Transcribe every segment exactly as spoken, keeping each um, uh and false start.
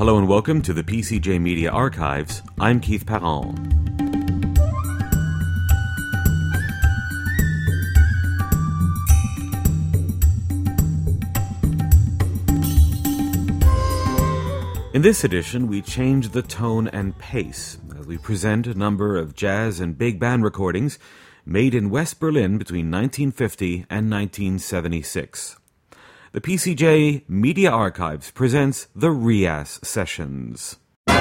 Hello and welcome to the P C J Media Archives. I'm Keith Parent. In this edition, we change the tone and pace as we present a number of jazz and big band recordings made in West Berlin between nineteen fifty and nineteen seventy-six. The P C J Media Archives presents the Rias Sessions.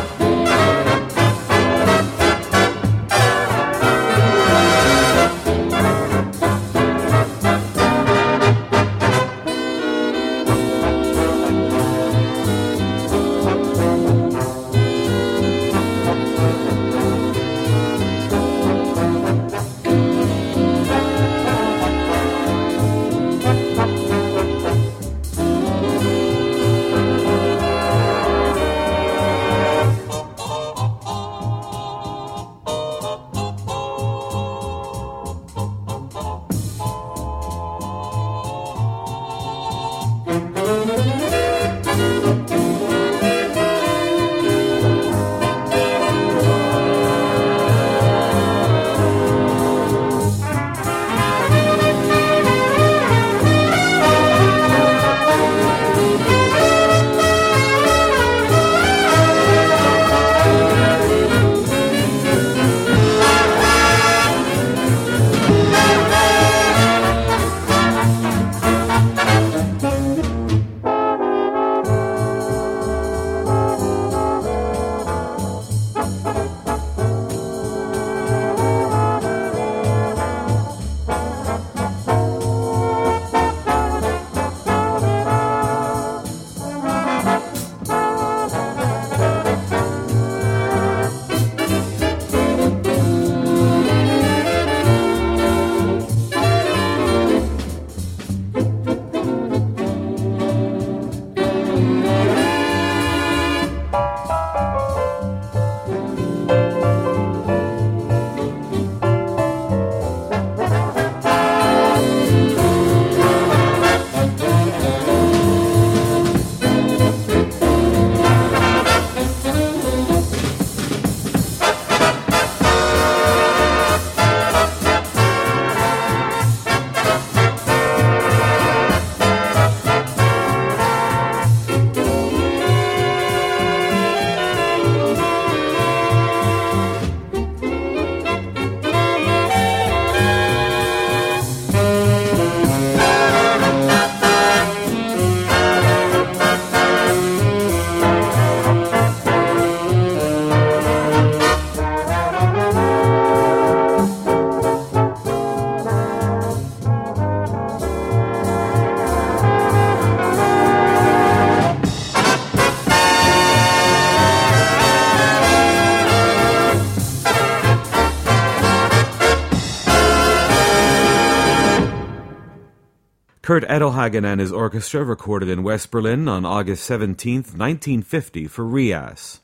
Kurt Edelhagen and his orchestra recorded in West Berlin on August seventeenth, nineteen fifty for Rias.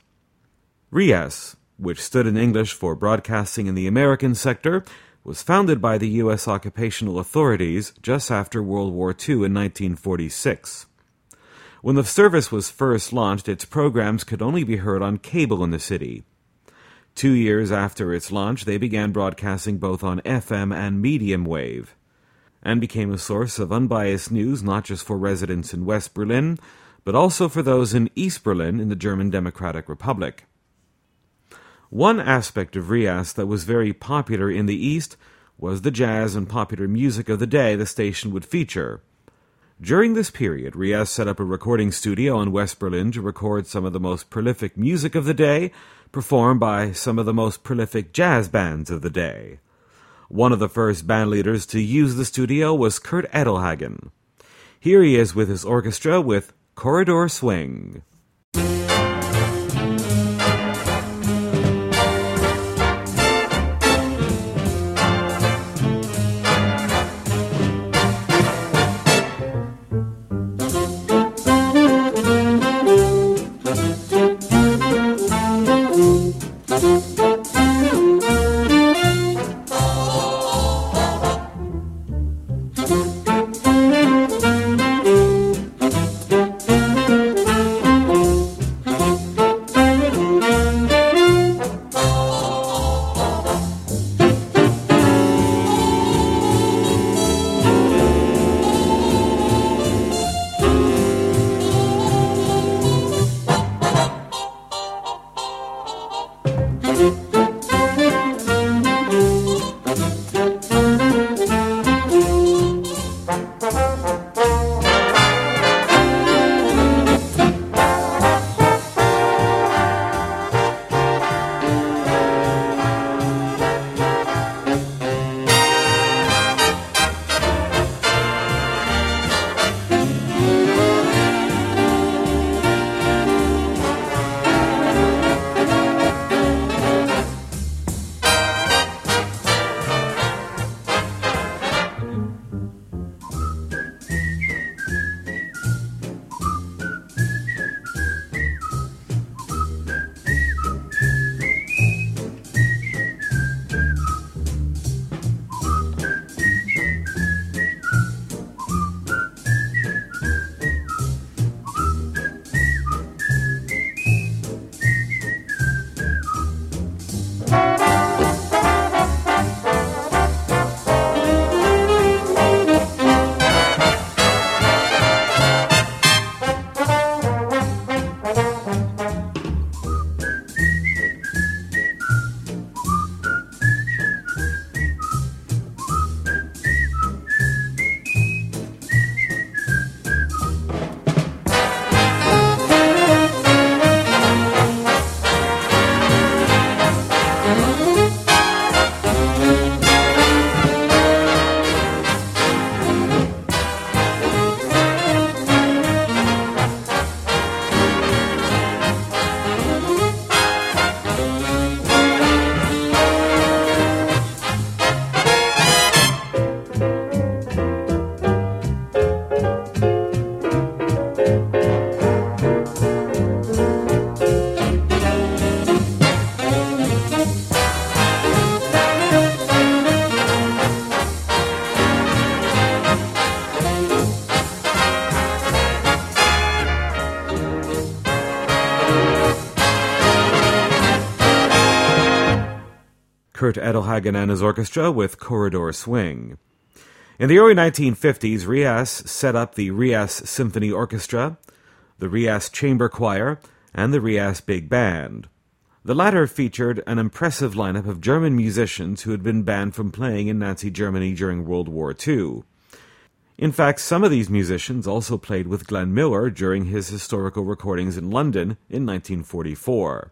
Rias, which stood in English for Broadcasting in the American Sector, was founded by the U S occupational authorities just after World War Two in nineteen forty-six. When the service was first launched, its programs could only be heard on cable in the city. Two years after its launch, they began broadcasting both on F M and medium wave, and became a source of unbiased news not just for residents in West Berlin, but also for those in East Berlin in the German Democratic Republic. One aspect of Rias that was very popular in the East was the jazz and popular music of the day the station would feature. During this period, Rias set up a recording studio in West Berlin to record some of the most prolific music of the day, performed by some of the most prolific jazz bands of the day. One of the first band leaders to use the studio was Kurt Edelhagen. Here he is with his orchestra with Corridor Swing. Kurt Edelhagen and his orchestra with Corridor Swing. In the early nineteen fifties, Rias set up the Rias Symphony Orchestra, the Rias Chamber Choir, and the Rias Big Band. The latter featured an impressive lineup of German musicians who had been banned from playing in Nazi Germany during World War Two. In fact, some of these musicians also played with Glenn Miller during his historical recordings in London in nineteen forty-four.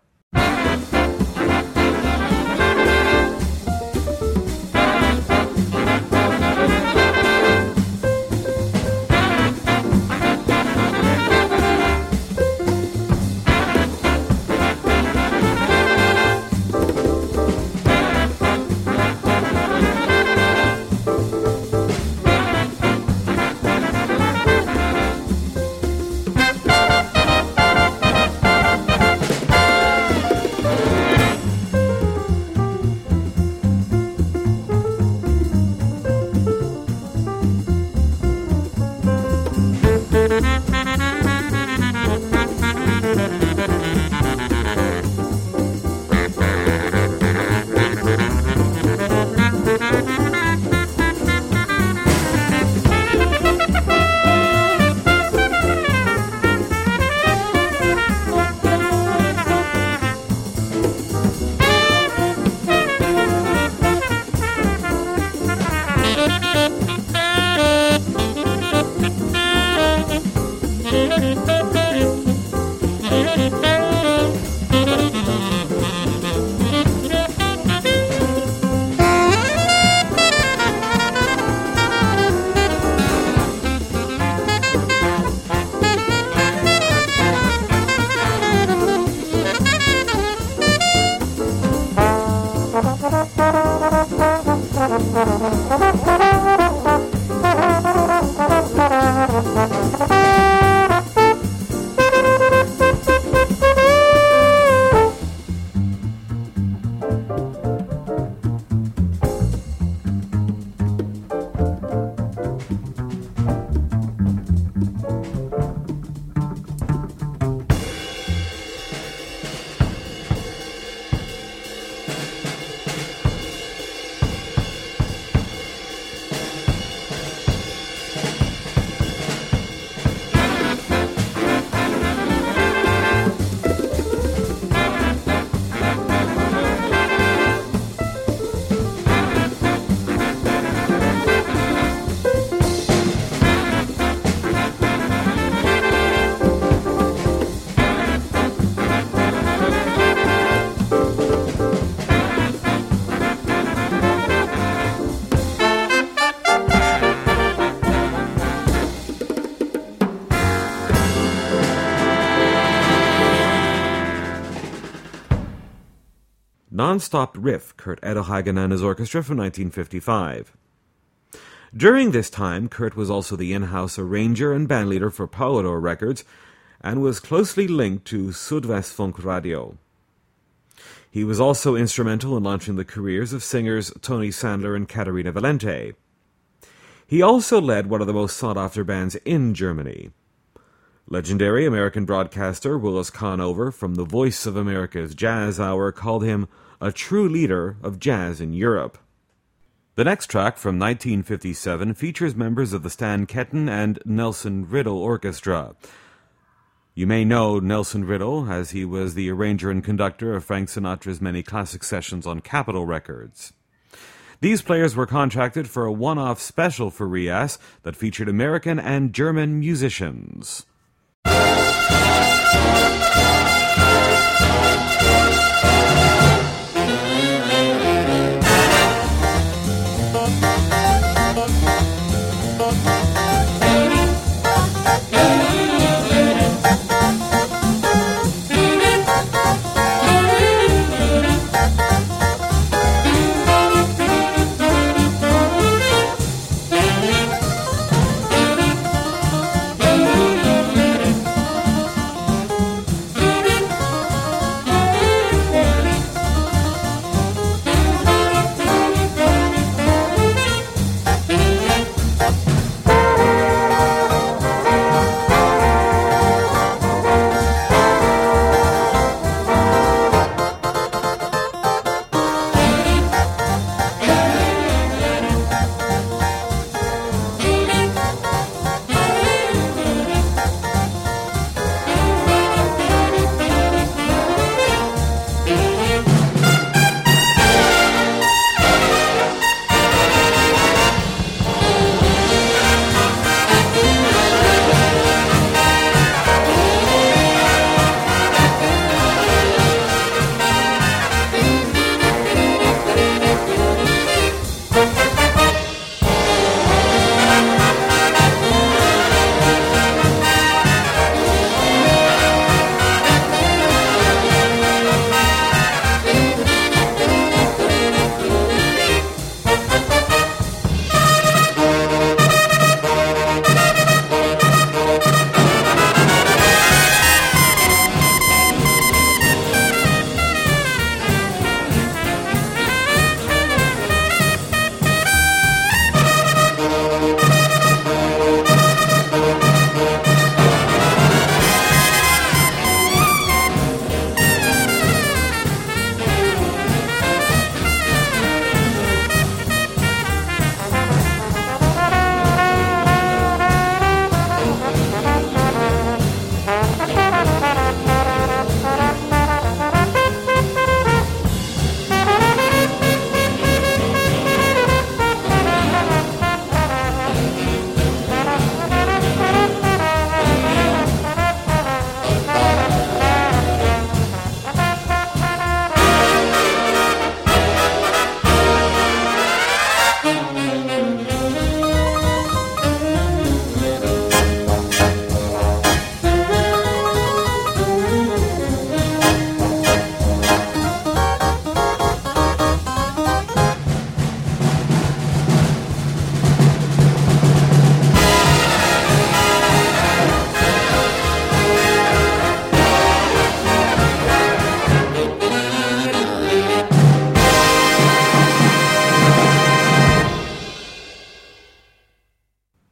Non-Stop Riff, Kurt Edelhagen and his orchestra from nineteen fifty-five. During this time, Kurt was also the in-house arranger and bandleader for Polydor Records and was closely linked to Südwestfunk Radio. He was also instrumental in launching the careers of singers Tony Sandler and Caterina Valente. He also led one of the most sought-after bands in Germany. Legendary American broadcaster Willis Conover from the Voice of America's Jazz Hour called him a true leader of jazz in Europe. The next track from nineteen fifty-seven features members of the Stan Kenton and Nelson Riddle Orchestra. You may know Nelson Riddle as he was the arranger and conductor of Frank Sinatra's many classic sessions on Capitol Records. These players were contracted for a one-off special for Rias that featured American and German musicians.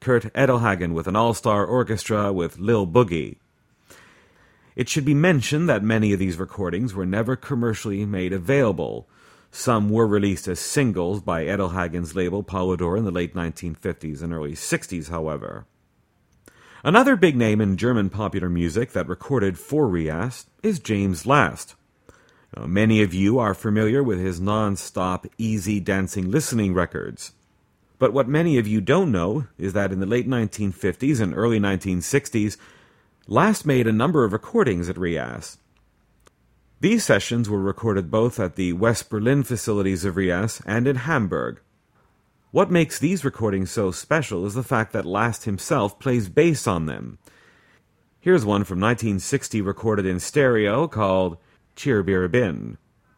Kurt Edelhagen with an all-star orchestra with Lil Boogie. It should be mentioned that many of these recordings were never commercially made available. Some were released as singles by Edelhagen's label Polydor in the late nineteen fifties and early sixties, however. Another big name in German popular music that recorded for Rias is James Last. Now, many of you are familiar with his non-stop, easy dancing listening records. But what many of you don't know is that in the late nineteen fifties and early nineteen sixties, Last made a number of recordings at Rias. These sessions were recorded both at the West Berlin facilities of Rias and in Hamburg. What makes these recordings so special is the fact that Last himself plays bass on them. Here's one from nineteen sixty recorded in stereo called Cheer Beer Bin.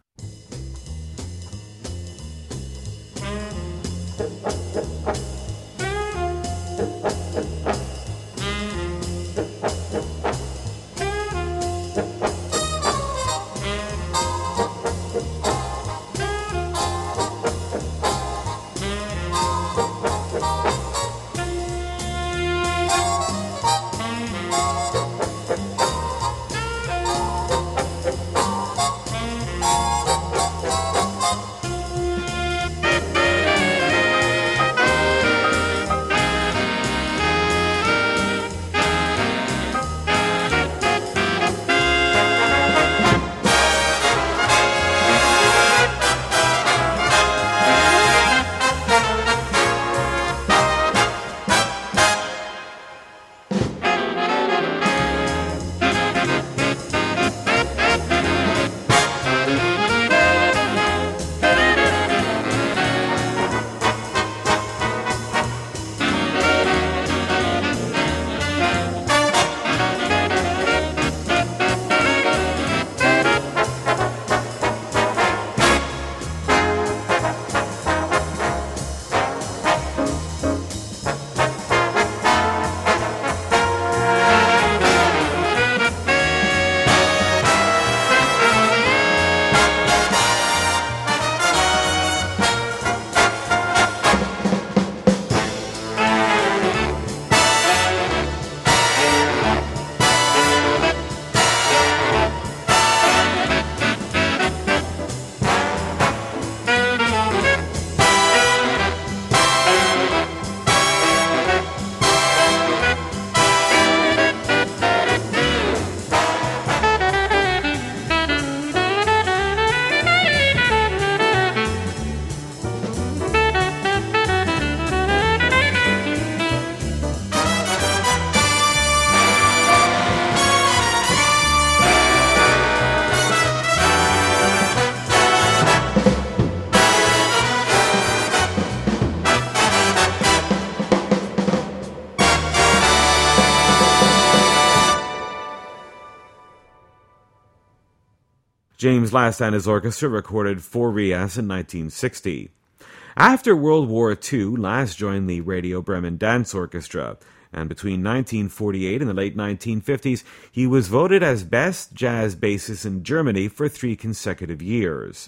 James Last and his orchestra recorded for Rias in nineteen sixty. After World War Two, Last joined the Radio Bremen Dance Orchestra, and between nineteen forty-eight and the late nineteen fifties, he was voted as best jazz bassist in Germany for three consecutive years.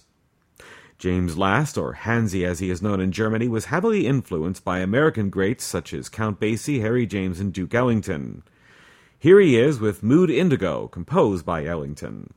James Last, or Hansi as he is known in Germany, was heavily influenced by American greats such as Count Basie, Harry James, and Duke Ellington. Here he is with Mood Indigo, composed by Ellington.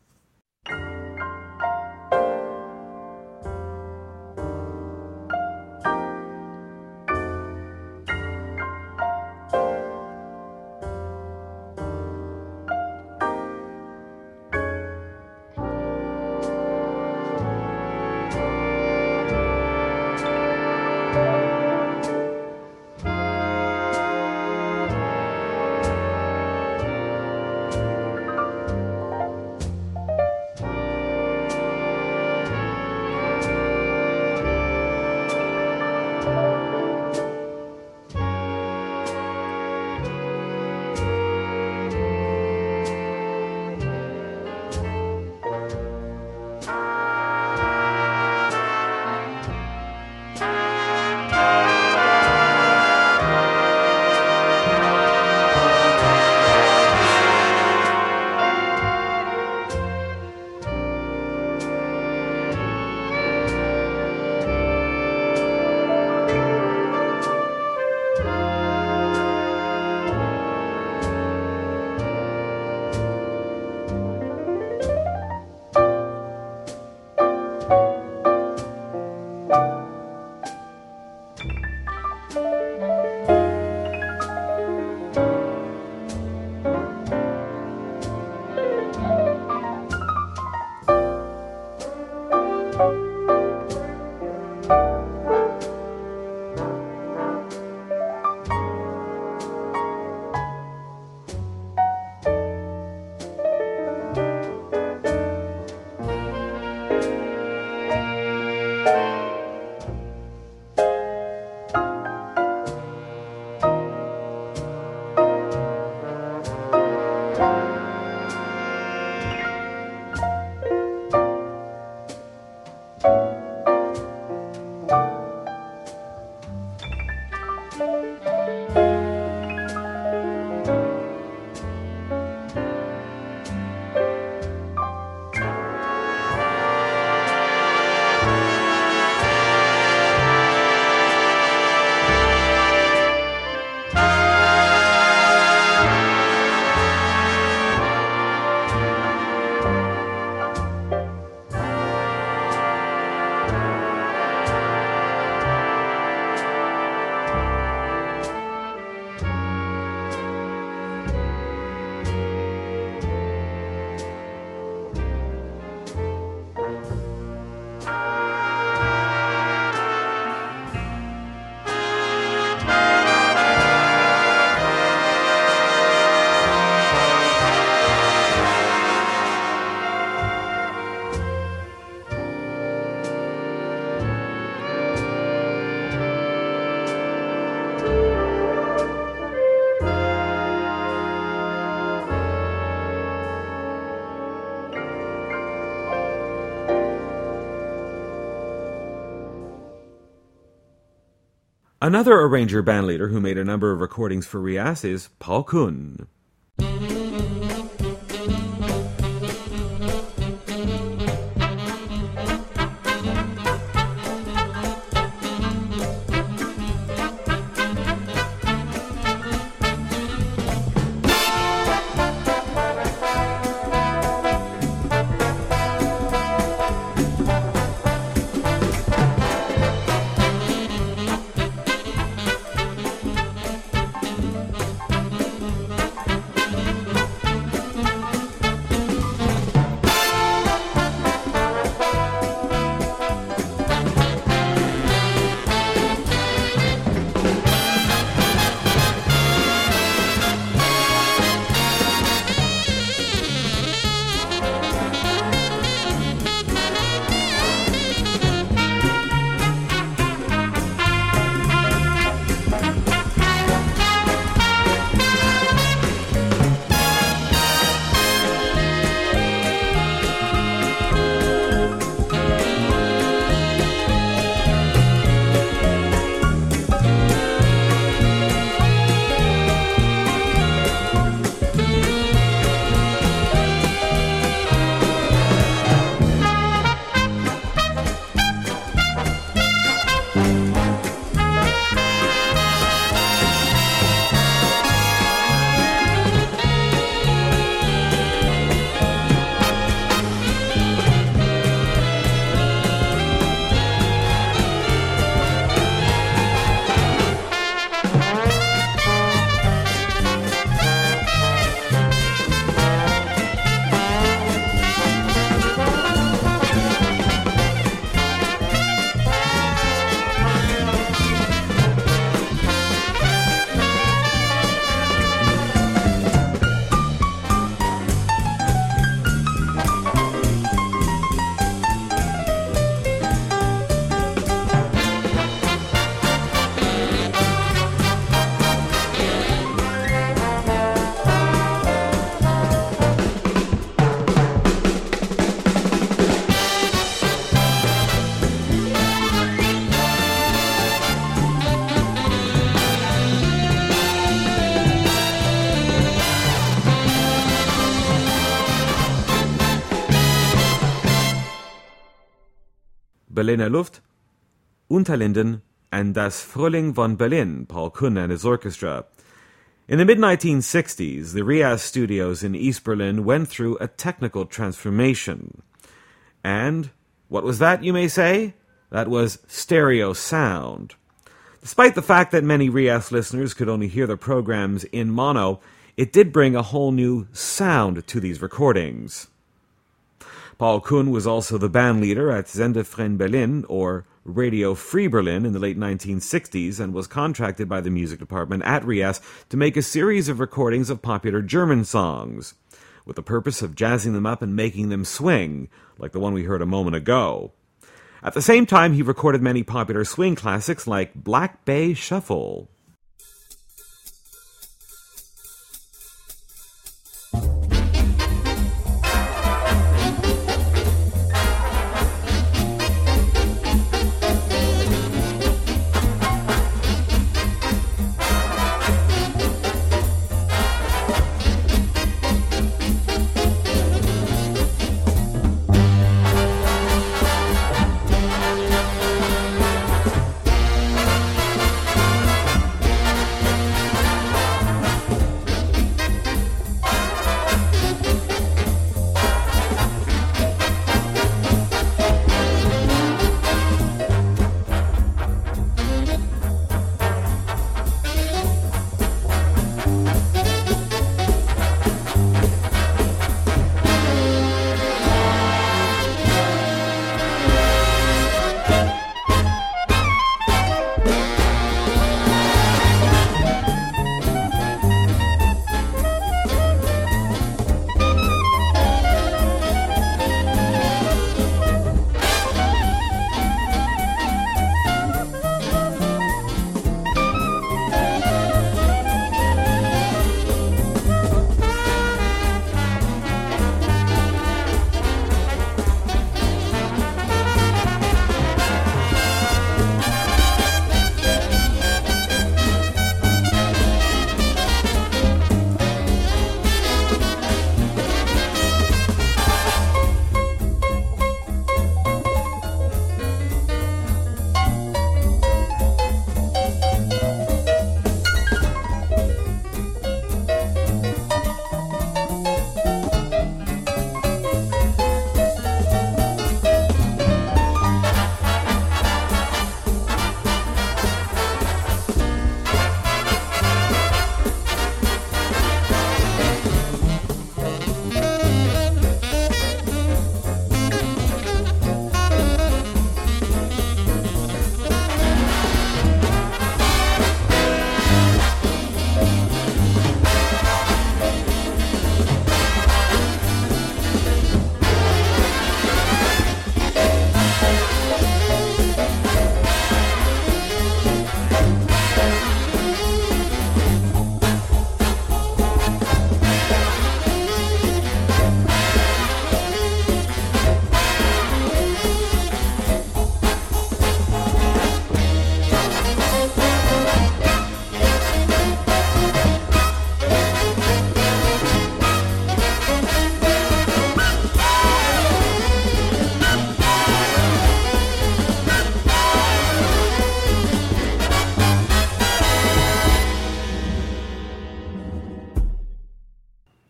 Another arranger bandleader who made a number of recordings for Rias is Paul Kuhn. Berliner Luft, Unterlinden, and Das Frühling von Berlin, Paul Kuhn and his orchestra. In the mid nineteen sixties, the Rias studios in East Berlin went through a technical transformation. And what was that, you may say? That was stereo sound. Despite the fact that many Rias listeners could only hear the programs in mono, it did bring a whole new sound to these recordings. Paul Kuhn was also the band leader at Sendefreien Berlin, or Radio Free Berlin, in the late nineteen sixties, and was contracted by the music department at Rias to make a series of recordings of popular German songs, with the purpose of jazzing them up and making them swing, like the one we heard a moment ago. At the same time, he recorded many popular swing classics like Black Bay Shuffle.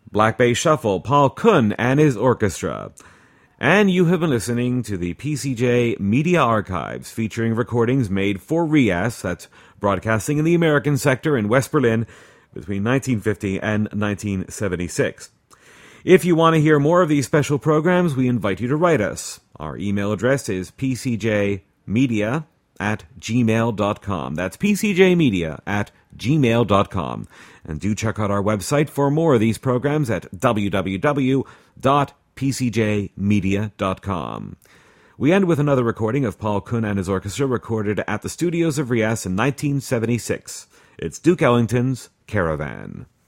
Black Bay Shuffle, Paul Kuhn and his orchestra. And you have been listening to the P C J Media Archives, featuring recordings made for R I A S, that's Broadcasting in the American Sector in West Berlin, between nineteen fifty and nineteen seventy-six. If you want to hear more of these special programs, we invite you to write us. Our email address is p c j media at gmail dot com. That's p c j media at gmail dot com. And do check out our website for more of these programs at w w w dot p c j media dot com. We end with another recording of Paul Kuhn and his orchestra, recorded at the studios of R I A S in nineteen seventy-six. It's Duke Ellington's Caravan.